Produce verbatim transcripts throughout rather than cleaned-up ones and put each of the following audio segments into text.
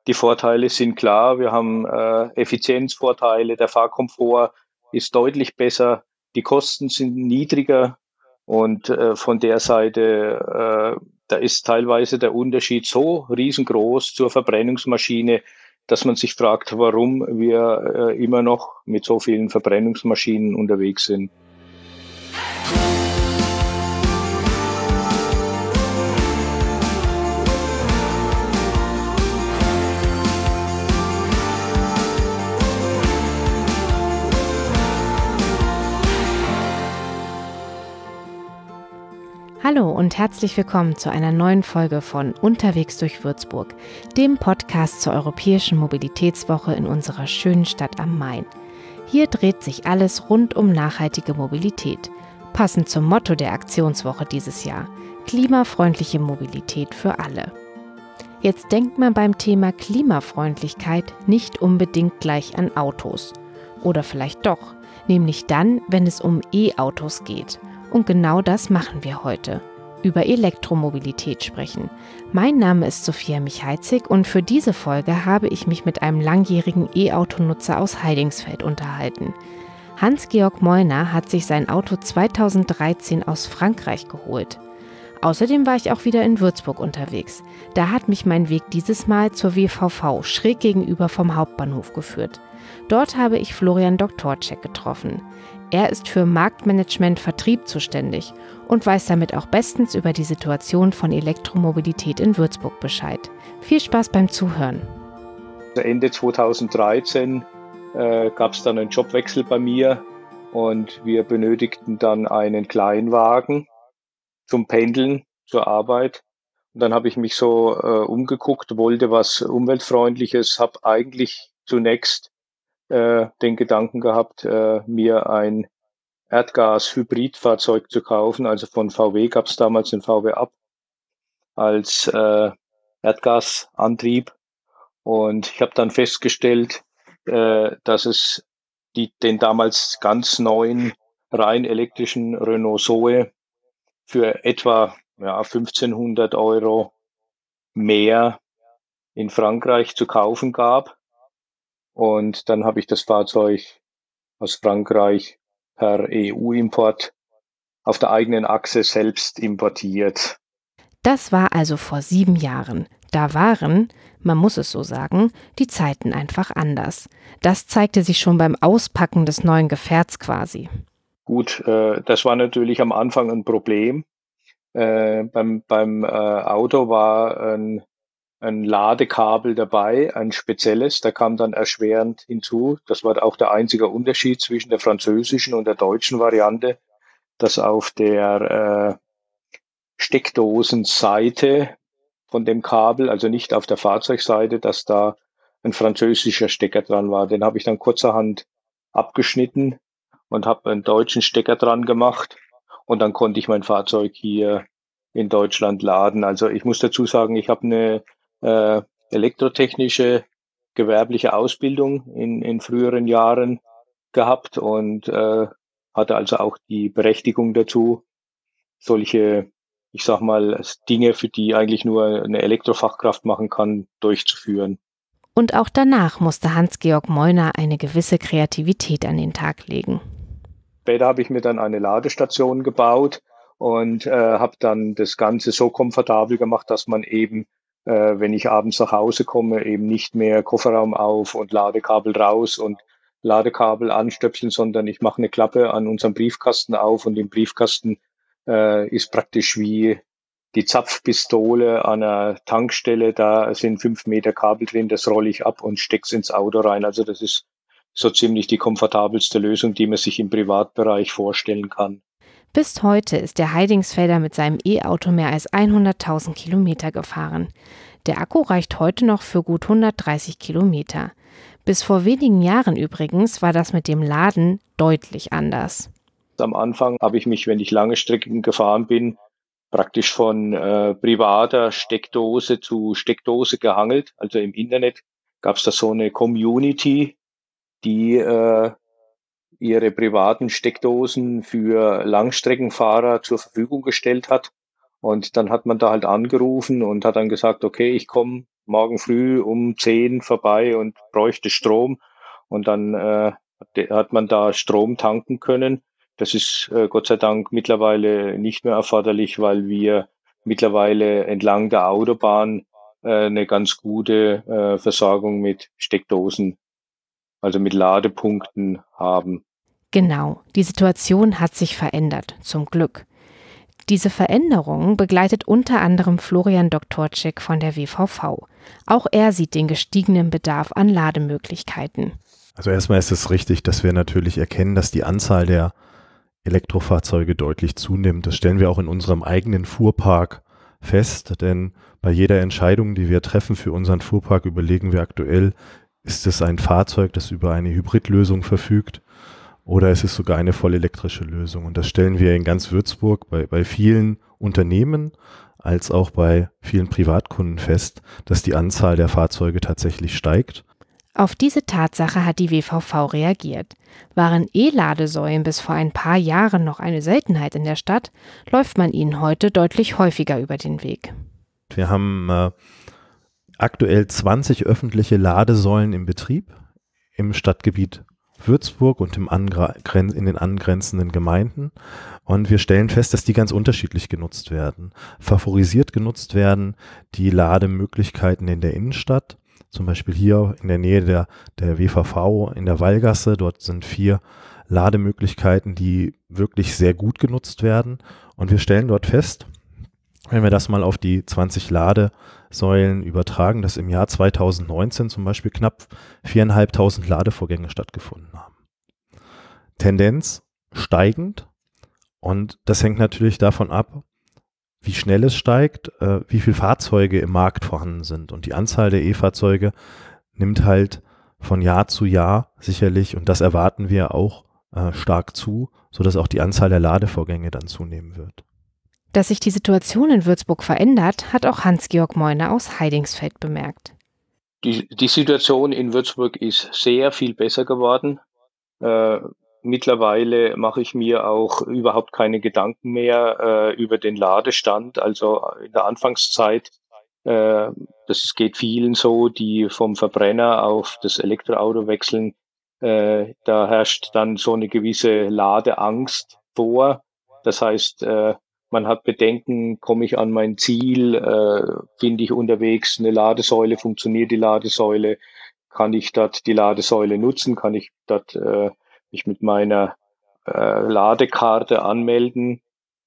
Die Vorteile sind klar. Wir haben äh, Effizienzvorteile. Der Fahrkomfort ist deutlich besser. Die Kosten sind niedriger. Und äh, von der Seite, äh, da ist teilweise der Unterschied so riesengroß zur Verbrennungsmaschine, dass man sich fragt, warum wir äh, immer noch mit so vielen Verbrennungsmaschinen unterwegs sind. Hallo und herzlich willkommen zu einer neuen Folge von Unterwegs durch Würzburg, dem Podcast zur Europäischen Mobilitätswoche in unserer schönen Stadt am Main. Hier dreht sich alles rund um nachhaltige Mobilität, passend zum Motto der Aktionswoche dieses Jahr: klimafreundliche Mobilität für alle. Jetzt denkt man beim Thema Klimafreundlichkeit nicht unbedingt gleich an Autos. Oder vielleicht doch, nämlich dann, wenn es um E-Autos geht. Und genau das machen wir heute: über Elektromobilität sprechen. Mein Name ist Sophia Michalzig und für diese Folge habe ich mich mit einem langjährigen E-Autonutzer aus Heidingsfeld unterhalten. Hans-Georg Mollner hat sich sein Auto zweitausenddreizehn aus Frankreich geholt. Außerdem war ich auch wieder in Würzburg unterwegs. Da hat mich mein Weg dieses Mal zur W V V schräg gegenüber vom Hauptbahnhof geführt. Dort habe ich Florian Doktorczek getroffen. Er ist für Marktmanagement Vertrieb zuständig und weiß damit auch bestens über die Situation von Elektromobilität in Würzburg Bescheid. Viel Spaß beim Zuhören. Ende zweitausenddreizehn äh, gab es dann einen Jobwechsel bei mir und wir benötigten dann einen Kleinwagen zum Pendeln zur Arbeit. Und dann habe ich mich so äh, umgeguckt, wollte was Umweltfreundliches, habe eigentlich zunächst äh, den Gedanken gehabt, äh, mir ein Erdgas-Hybridfahrzeug zu kaufen. Also von V W gab es damals den V W Up als äh, Erdgasantrieb. Und ich habe dann festgestellt, äh, dass es die, den damals ganz neuen rein elektrischen Renault Zoe für etwa ja, fünfzehnhundert Euro mehr in Frankreich zu kaufen gab. Und dann habe ich das Fahrzeug aus Frankreich per E U-Import auf der eigenen Achse selbst importiert. Das war also vor sieben Jahren. Da waren, man muss es so sagen, die Zeiten einfach anders. Das zeigte sich schon beim Auspacken des neuen Gefährts quasi. Gut, äh, das war natürlich am Anfang ein Problem. Äh, beim beim äh, Auto war ein ein Ladekabel dabei, ein spezielles, da kam dann erschwerend hinzu. Das war auch der einzige Unterschied zwischen der französischen und der deutschen Variante, dass auf der äh, Steckdosenseite von dem Kabel, also nicht auf der Fahrzeugseite, dass da ein französischer Stecker dran war. Den habe ich dann kurzerhand abgeschnitten und habe einen deutschen Stecker dran gemacht und dann konnte ich mein Fahrzeug hier in Deutschland laden. Also ich muss dazu sagen, ich habe eine äh, elektrotechnische gewerbliche Ausbildung in, in früheren Jahren gehabt und äh, hatte also auch die Berechtigung dazu, solche, ich sag mal, Dinge, für die eigentlich nur eine Elektrofachkraft machen kann, durchzuführen. Und auch danach musste Hans-Georg Mollner eine gewisse Kreativität an den Tag legen. Später habe ich mir dann eine Ladestation gebaut und äh, habe dann das Ganze so komfortabel gemacht, dass man eben, äh, wenn ich abends nach Hause komme, eben nicht mehr Kofferraum auf und Ladekabel raus und Ladekabel anstöpseln, sondern ich mache eine Klappe an unserem Briefkasten auf und im Briefkasten äh, ist praktisch wie die Zapfpistole an einer Tankstelle. Da sind fünf Meter Kabel drin, das rolle ich ab und steck's ins Auto rein. Also das ist so ziemlich die komfortabelste Lösung, die man sich im Privatbereich vorstellen kann. Bis heute ist der Heidingsfelder mit seinem E-Auto mehr als hunderttausend Kilometer gefahren. Der Akku reicht heute noch für gut hundertdreißig Kilometer. Bis vor wenigen Jahren übrigens war das mit dem Laden deutlich anders. Am Anfang habe ich mich, wenn ich lange Strecken gefahren bin, praktisch von äh, privater Steckdose zu Steckdose gehangelt. Also im Internet gab es da so eine Community, die äh, ihre privaten Steckdosen für Langstreckenfahrer zur Verfügung gestellt hat. Und dann hat man da halt angerufen und hat dann gesagt, okay, ich komme morgen früh um zehn vorbei und bräuchte Strom. Und dann äh, hat man da Strom tanken können. Das ist äh, Gott sei Dank mittlerweile nicht mehr erforderlich, weil wir mittlerweile entlang der Autobahn äh, eine ganz gute äh, Versorgung mit Steckdosen, also mit Ladepunkten haben. Genau, die Situation hat sich verändert, zum Glück. Diese Veränderung begleitet unter anderem Florian Doktorczyk von der W V V. Auch er sieht den gestiegenen Bedarf an Lademöglichkeiten. Also erstmal ist es richtig, dass wir natürlich erkennen, dass die Anzahl der Elektrofahrzeuge deutlich zunimmt. Das stellen wir auch in unserem eigenen Fuhrpark fest, denn bei jeder Entscheidung, die wir treffen für unseren Fuhrpark, überlegen wir aktuell, ist es ein Fahrzeug, das über eine Hybridlösung verfügt, oder ist es sogar eine vollelektrische Lösung? Und das stellen wir in ganz Würzburg bei, bei vielen Unternehmen als auch bei vielen Privatkunden fest, dass die Anzahl der Fahrzeuge tatsächlich steigt. Auf diese Tatsache hat die W V V reagiert. Waren E-Ladesäulen bis vor ein paar Jahren noch eine Seltenheit in der Stadt, läuft man ihnen heute deutlich häufiger über den Weg. Wir haben äh, aktuell zwanzig öffentliche Ladesäulen im Betrieb im Stadtgebiet Würzburg und im Angren- in den angrenzenden Gemeinden. Und wir stellen fest, dass die ganz unterschiedlich genutzt werden. Favorisiert genutzt werden die Lademöglichkeiten in der Innenstadt, zum Beispiel hier in der Nähe der, der W V V in der Wallgasse. Dort sind vier Lademöglichkeiten, die wirklich sehr gut genutzt werden. Und wir stellen dort fest, wenn wir das mal auf die zwanzig Ladesäulen übertragen, dass im Jahr zweitausendneunzehn zum Beispiel knapp viertausendfünfhundert Ladevorgänge stattgefunden haben. Tendenz steigend, und das hängt natürlich davon ab, wie schnell es steigt, äh, wie viele Fahrzeuge im Markt vorhanden sind. Und die Anzahl der E-Fahrzeuge nimmt halt von Jahr zu Jahr sicherlich, und das erwarten wir auch, äh, stark zu, sodass auch die Anzahl der Ladevorgänge dann zunehmen wird. Dass sich die Situation in Würzburg verändert, hat auch Hans-Georg Meuner aus Heidingsfeld bemerkt. Die, die Situation in Würzburg ist sehr viel besser geworden. Äh, mittlerweile mache ich mir auch überhaupt keine Gedanken mehr äh, über den Ladestand. Also in der Anfangszeit, äh, das geht vielen so, die vom Verbrenner auf das Elektroauto wechseln, äh, da herrscht dann so eine gewisse Ladeangst vor. Das heißt, äh, man hat Bedenken, komme ich an mein Ziel, äh, finde ich unterwegs eine Ladesäule, funktioniert die Ladesäule, kann ich dort die Ladesäule nutzen, kann ich dort äh, mich mit meiner äh, Ladekarte anmelden.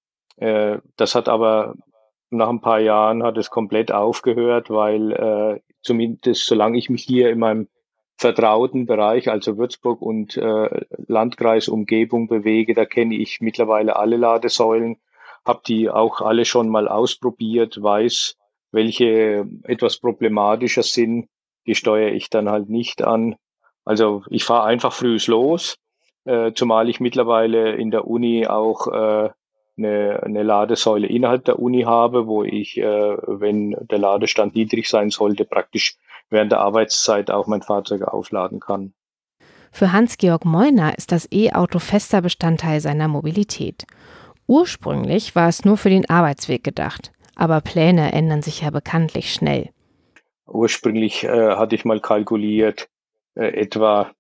Äh, das hat aber nach ein paar Jahren hat es komplett aufgehört, weil äh, zumindest solange ich mich hier in meinem vertrauten Bereich, also Würzburg und äh, Landkreis Umgebung bewege, da kenne ich mittlerweile alle Ladesäulen, habe die auch alle schon mal ausprobiert, weiß, welche etwas problematischer sind, die steuere ich dann halt nicht an. Also ich fahre einfach frühs los, äh, zumal ich mittlerweile in der Uni auch äh, eine, eine Ladesäule innerhalb der Uni habe, wo ich, äh, wenn der Ladestand niedrig sein sollte, praktisch während der Arbeitszeit auch mein Fahrzeug aufladen kann. Für Hans-Georg Meuner ist das E-Auto fester Bestandteil seiner Mobilität. Ursprünglich war es nur für den Arbeitsweg gedacht, aber Pläne ändern sich ja bekanntlich schnell. Ursprünglich äh, hatte ich mal kalkuliert, äh, etwa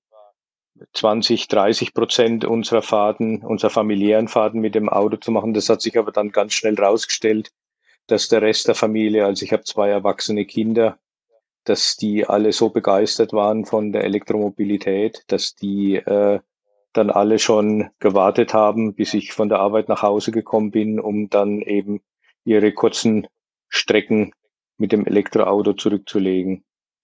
zwanzig, dreißig Prozent unserer Fahrten, unserer familiären Fahrten mit dem Auto zu machen. Das hat sich aber dann ganz schnell rausgestellt, dass der Rest der Familie, also ich habe zwei erwachsene Kinder, dass die alle so begeistert waren von der Elektromobilität, dass die äh, dann alle schon gewartet haben, bis ich von der Arbeit nach Hause gekommen bin, um dann eben ihre kurzen Strecken mit dem Elektroauto zurückzulegen.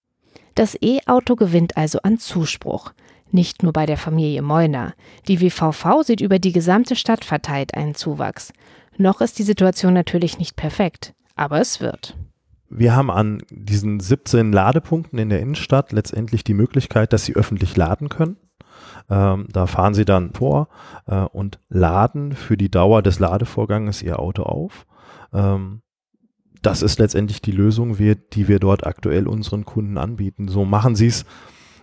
Das E-Auto gewinnt also an Zuspruch. Nicht nur bei der Familie Meuner. Die W V V sieht über die gesamte Stadt verteilt einen Zuwachs. Noch ist die Situation natürlich nicht perfekt, aber es wird. Wir haben an diesen siebzehn Ladepunkten in der Innenstadt letztendlich die Möglichkeit, dass Sie öffentlich laden können. Ähm, da fahren Sie dann vor äh, und laden für die Dauer des Ladevorganges Ihr Auto auf. Ähm, das ist letztendlich die Lösung, wir, die wir dort aktuell unseren Kunden anbieten. So machen Sie es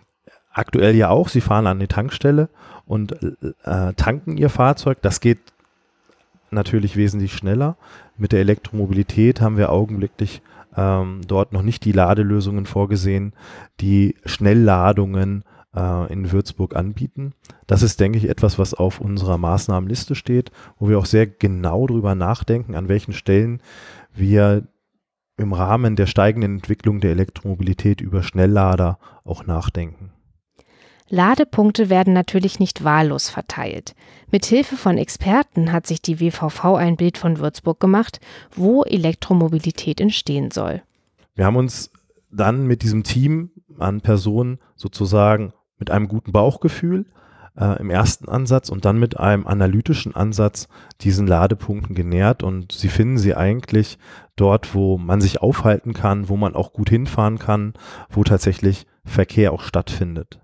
aktuell ja auch. Sie fahren an die Tankstelle und äh, tanken Ihr Fahrzeug. Das geht natürlich wesentlich schneller. Mit der Elektromobilität haben wir augenblicklich ähm, dort noch nicht die Ladelösungen vorgesehen, die Schnellladungen äh, in Würzburg anbieten. Das ist, denke ich, etwas, was auf unserer Maßnahmenliste steht, wo wir auch sehr genau drüber nachdenken, an welchen Stellen wir im Rahmen der steigenden Entwicklung der Elektromobilität über Schnelllader auch nachdenken. Ladepunkte werden natürlich nicht wahllos verteilt. Mithilfe von Experten hat sich die W V V ein Bild von Würzburg gemacht, wo Elektromobilität entstehen soll. Wir haben uns dann mit diesem Team an Personen sozusagen mit einem guten Bauchgefühl äh, im ersten Ansatz und dann mit einem analytischen Ansatz diesen Ladepunkten genähert, und Sie finden sie eigentlich dort, wo man sich aufhalten kann, wo man auch gut hinfahren kann, wo tatsächlich Verkehr auch stattfindet.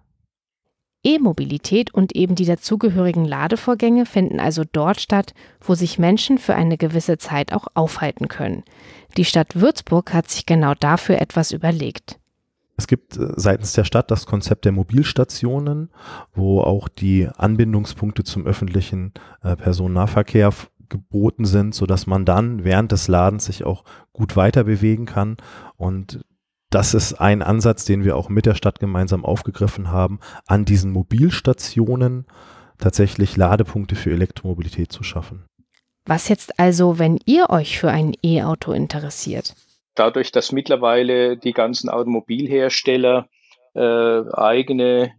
E-Mobilität und eben die dazugehörigen Ladevorgänge finden also dort statt, wo sich Menschen für eine gewisse Zeit auch aufhalten können. Die Stadt Würzburg hat sich genau dafür etwas überlegt. Es gibt äh, seitens der Stadt das Konzept der Mobilstationen, wo auch die Anbindungspunkte zum öffentlichen äh, Personennahverkehr f- geboten sind, sodass man dann während des Ladens sich auch gut weiter bewegen kann. Und das ist ein Ansatz, den wir auch mit der Stadt gemeinsam aufgegriffen haben, an diesen Mobilstationen tatsächlich Ladepunkte für Elektromobilität zu schaffen. Was jetzt also, wenn ihr euch für ein E-Auto interessiert? Dadurch, dass mittlerweile die ganzen Automobilhersteller äh, eigene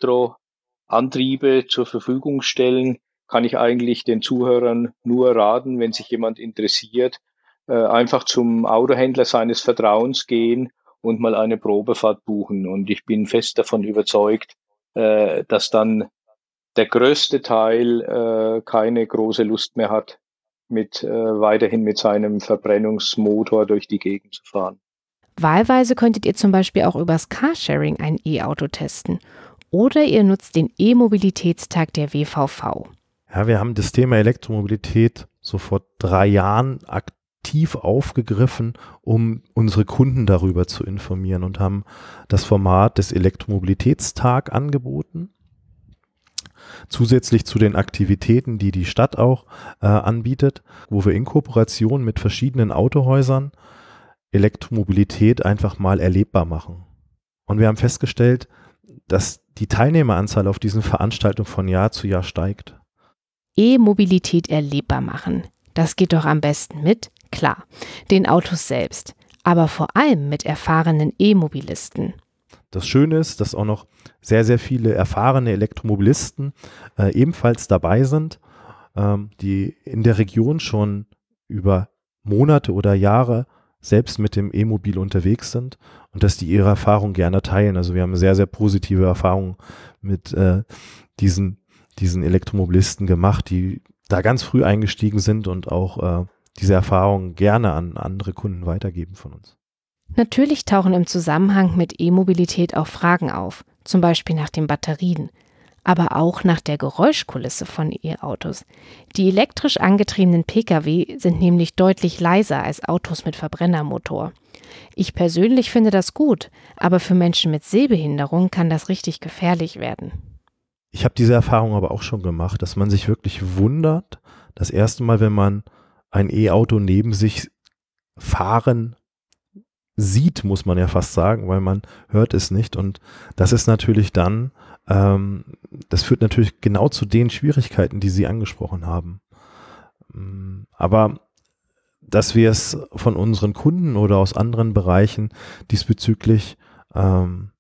Elektroantriebe zur Verfügung stellen, kann ich eigentlich den Zuhörern nur raten, wenn sich jemand interessiert, äh, einfach zum Autohändler seines Vertrauens gehen und mal eine Probefahrt buchen. Und ich bin fest davon überzeugt, äh, dass dann der größte Teil äh, keine große Lust mehr hat, mit äh, weiterhin mit seinem Verbrennungsmotor durch die Gegend zu fahren. Wahlweise könntet ihr zum Beispiel auch übers Carsharing ein E-Auto testen. Oder ihr nutzt den E-Mobilitätstag der W V V. Ja, wir haben das Thema Elektromobilität so vor drei Jahren aktiv aufgegriffen, um unsere Kunden darüber zu informieren, und haben das Format des Elektromobilitätstag angeboten. Zusätzlich zu den Aktivitäten, die die Stadt auch äh, anbietet, wo wir in Kooperation mit verschiedenen Autohäusern Elektromobilität einfach mal erlebbar machen. Und wir haben festgestellt, dass die Teilnehmeranzahl auf diesen Veranstaltungen von Jahr zu Jahr steigt. E-Mobilität erlebbar machen. Das geht doch am besten mit, klar, den Autos selbst, aber vor allem mit erfahrenen E-Mobilisten. Das Schöne ist, dass auch noch sehr, sehr viele erfahrene Elektromobilisten äh, ebenfalls dabei sind, ähm, die in der Region schon über Monate oder Jahre selbst mit dem E-Mobil unterwegs sind und dass die ihre Erfahrung gerne teilen. Also wir haben sehr, sehr positive Erfahrungen mit äh, diesen, diesen Elektromobilisten gemacht, die da ganz früh eingestiegen sind und auch äh, diese Erfahrungen gerne an andere Kunden weitergeben von uns. Natürlich tauchen im Zusammenhang mit E-Mobilität auch Fragen auf, zum Beispiel nach den Batterien, aber auch nach der Geräuschkulisse von E-Autos. Die elektrisch angetriebenen Pkw sind nämlich deutlich leiser als Autos mit Verbrennermotor. Ich persönlich finde das gut, aber für Menschen mit Sehbehinderung kann das richtig gefährlich werden. Ich habe diese Erfahrung aber auch schon gemacht, dass man sich wirklich wundert, das erste Mal, wenn man ein E-Auto neben sich fahren sieht, muss man ja fast sagen, weil man hört es nicht, und das ist natürlich dann, ähm, das führt natürlich genau zu den Schwierigkeiten, die Sie angesprochen haben. Aber dass wir es von unseren Kunden oder aus anderen Bereichen diesbezüglich ähm,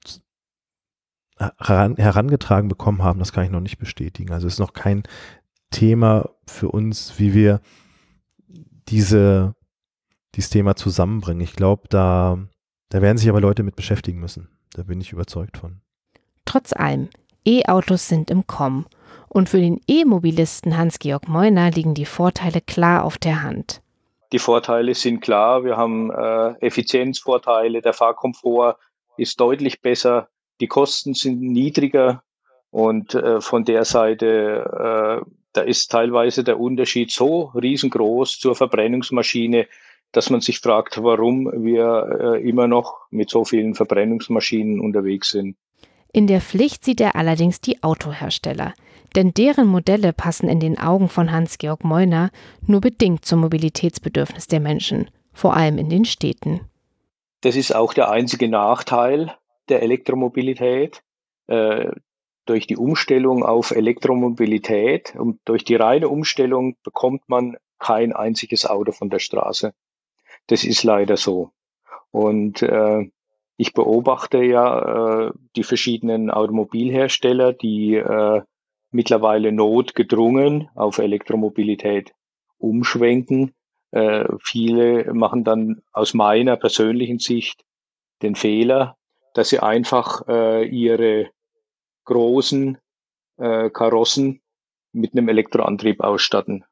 heran, herangetragen bekommen haben, das kann ich noch nicht bestätigen. Also es ist noch kein Thema für uns, wie wir diese dieses Thema zusammenbringen. Ich glaube, da, da werden sich aber Leute mit beschäftigen müssen. Da bin ich überzeugt von. Trotz allem, E-Autos sind im Kommen. Und für den E-Mobilisten Hans-Georg Meuner liegen die Vorteile klar auf der Hand. Die Vorteile sind klar. Wir haben äh, Effizienzvorteile. Der Fahrkomfort ist deutlich besser. Die Kosten sind niedriger. Und äh, von der Seite, äh, da ist teilweise der Unterschied so riesengroß zur Verbrennungsmaschine, dass man sich fragt, warum wir äh, immer noch mit so vielen Verbrennungsmaschinen unterwegs sind. In der Pflicht sieht er allerdings die Autohersteller. Denn deren Modelle passen in den Augen von Hans-Georg Meuner nur bedingt zum Mobilitätsbedürfnis der Menschen, vor allem in den Städten. Das ist auch der einzige Nachteil der Elektromobilität. Äh, durch die Umstellung auf Elektromobilität und durch die reine Umstellung bekommt man kein einziges Auto von der Straße. Das ist leider so. Und äh, ich beobachte ja äh, die verschiedenen Automobilhersteller, die äh, mittlerweile notgedrungen auf Elektromobilität umschwenken. Äh, viele machen dann aus meiner persönlichen Sicht den Fehler, dass sie einfach äh, ihre großen äh, Karossen mit einem Elektroantrieb ausstatten.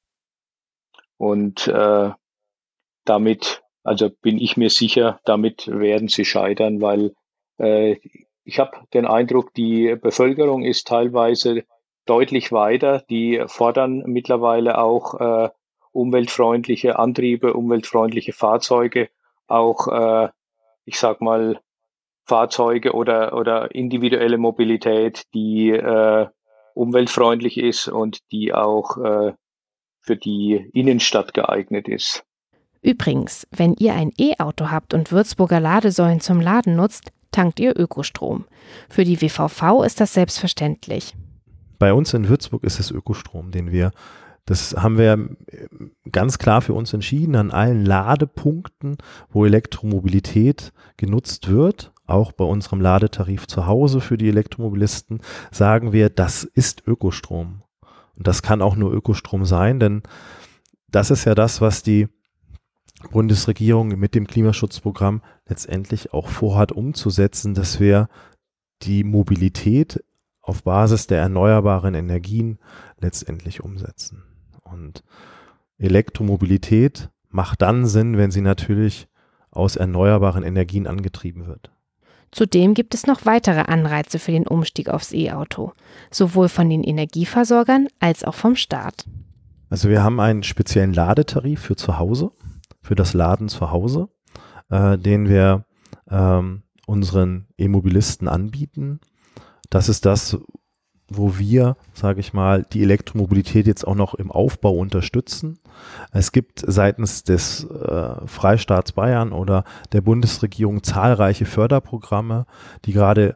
Und äh, damit, also bin ich mir sicher, damit werden sie scheitern, weil äh, ich habe den Eindruck, die Bevölkerung ist teilweise deutlich weiter. Die fordern mittlerweile auch äh, umweltfreundliche Antriebe, umweltfreundliche Fahrzeuge, auch, äh, ich sag mal, Fahrzeuge oder, oder individuelle Mobilität, die äh, umweltfreundlich ist und die auch äh, für die Innenstadt geeignet ist. Übrigens, wenn ihr ein E-Auto habt und Würzburger Ladesäulen zum Laden nutzt, tankt ihr Ökostrom. Für die W V V ist das selbstverständlich. Bei uns in Würzburg ist es Ökostrom, den wir, das haben wir ganz klar für uns entschieden, an allen Ladepunkten, wo Elektromobilität genutzt wird, auch bei unserem Ladetarif zu Hause für die Elektromobilisten, sagen wir, das ist Ökostrom. Und das kann auch nur Ökostrom sein, denn das ist ja das, was die Bundesregierung mit dem Klimaschutzprogramm letztendlich auch vorhat umzusetzen, dass wir die Mobilität auf Basis der erneuerbaren Energien letztendlich umsetzen. Und Elektromobilität macht dann Sinn, wenn sie natürlich aus erneuerbaren Energien angetrieben wird. Zudem gibt es noch weitere Anreize für den Umstieg aufs E-Auto, sowohl von den Energieversorgern als auch vom Staat. Also wir haben einen speziellen Ladetarif für zu Hause, für das Laden zu Hause, äh, den wir ähm, unseren E-Mobilisten anbieten. Das ist das, wo wir, sage ich mal, die Elektromobilität jetzt auch noch im Aufbau unterstützen. Es gibt seitens des äh, Freistaats Bayern oder der Bundesregierung zahlreiche Förderprogramme, die gerade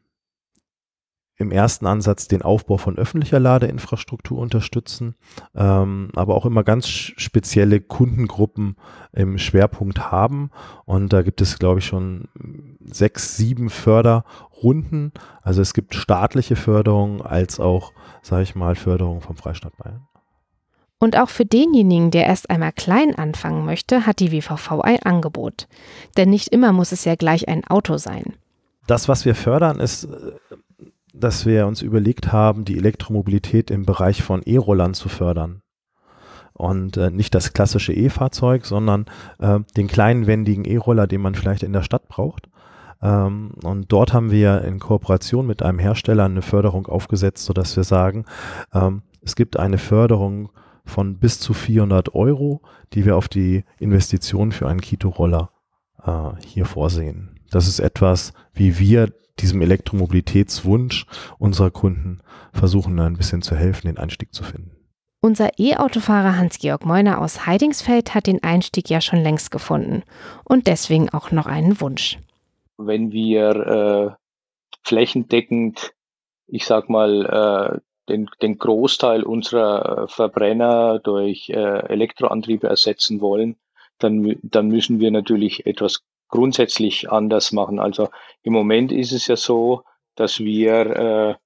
im ersten Ansatz den Aufbau von öffentlicher Ladeinfrastruktur unterstützen, ähm, aber auch immer ganz spezielle Kundengruppen im Schwerpunkt haben. Und da gibt es, glaube ich, schon sechs, sieben Förderrunden. Also es gibt staatliche Förderung als auch, sage ich mal, Förderung vom Freistaat Bayern. Und auch für denjenigen, der erst einmal klein anfangen möchte, hat die W V V ein Angebot. Denn nicht immer muss es ja gleich ein Auto sein. Das, was wir fördern, ist, dass wir uns überlegt haben, die Elektromobilität im Bereich von E-Rollern zu fördern. Und äh, nicht das klassische E-Fahrzeug, sondern äh, den kleinen wendigen E-Roller, den man vielleicht in der Stadt braucht. Ähm, und dort haben wir in Kooperation mit einem Hersteller eine Förderung aufgesetzt, sodass wir sagen, ähm, es gibt eine Förderung von bis zu vierhundert Euro, die wir auf die Investition für einen Kito-Roller äh, hier vorsehen. Das ist etwas, wie wir diesem Elektromobilitätswunsch unserer Kunden versuchen, ein bisschen zu helfen, den Einstieg zu finden. Unser E-Autofahrer Hans-Georg Meuner aus Heidingsfeld hat den Einstieg ja schon längst gefunden und deswegen auch noch einen Wunsch. Wenn wir äh, flächendeckend, ich sag mal, äh, den, den Großteil unserer Verbrenner durch äh, Elektroantriebe ersetzen wollen, dann, dann müssen wir natürlich etwas grundsätzlich anders machen. Also im Moment ist es ja so, dass wir äh,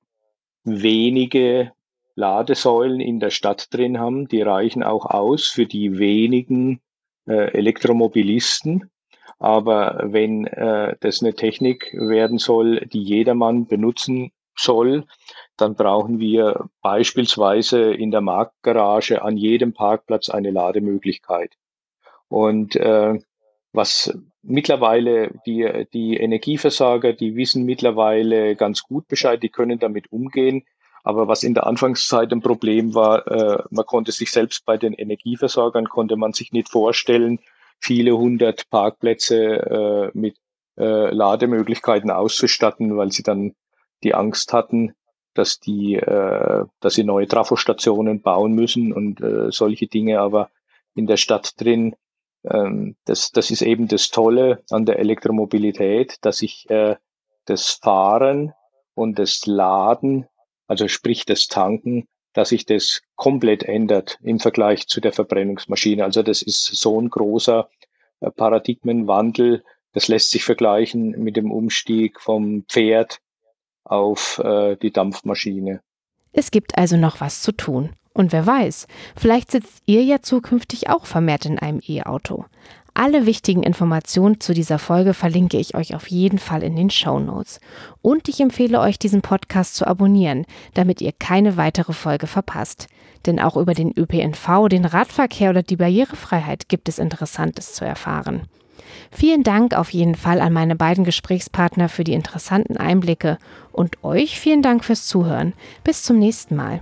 wenige Ladesäulen in der Stadt drin haben. Die reichen auch aus für die wenigen äh, Elektromobilisten. Aber wenn äh, das eine Technik werden soll, die jedermann benutzen soll, dann brauchen wir beispielsweise in der Marktgarage an jedem Parkplatz eine Lademöglichkeit. Und äh, was mittlerweile die, die Energieversorger, die wissen mittlerweile ganz gut Bescheid, die können damit umgehen. Aber was in der Anfangszeit ein Problem war, äh, man konnte sich selbst bei den Energieversorgern, konnte man sich nicht vorstellen, viele hundert Parkplätze äh, mit äh, Lademöglichkeiten auszustatten, weil sie dann die Angst hatten, dass die, äh, dass sie neue Trafostationen bauen müssen und äh, solche Dinge, aber in der Stadt drin, ähm, das, das ist eben das Tolle an der Elektromobilität, dass ich äh, das Fahren und das Laden, also sprich das Tanken, dass sich das komplett ändert im Vergleich zu der Verbrennungsmaschine. Also das ist so ein großer äh, Paradigmenwandel. Das lässt sich vergleichen mit dem Umstieg vom Pferd auf äh, die Dampfmaschine. Es gibt also noch was zu tun. Und wer weiß, vielleicht sitzt ihr ja zukünftig auch vermehrt in einem E-Auto. Alle wichtigen Informationen zu dieser Folge verlinke ich euch auf jeden Fall in den Shownotes. Und ich empfehle euch, diesen Podcast zu abonnieren, damit ihr keine weitere Folge verpasst. Denn auch über den Ö P N V, den Radverkehr oder die Barrierefreiheit gibt es Interessantes zu erfahren. Vielen Dank auf jeden Fall an meine beiden Gesprächspartner für die interessanten Einblicke und euch vielen Dank fürs Zuhören. Bis zum nächsten Mal.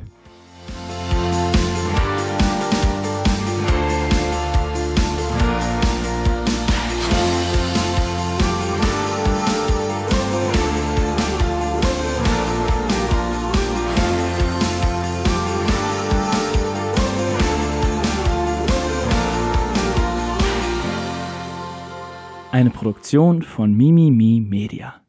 Eine Produktion von Mimimi Media.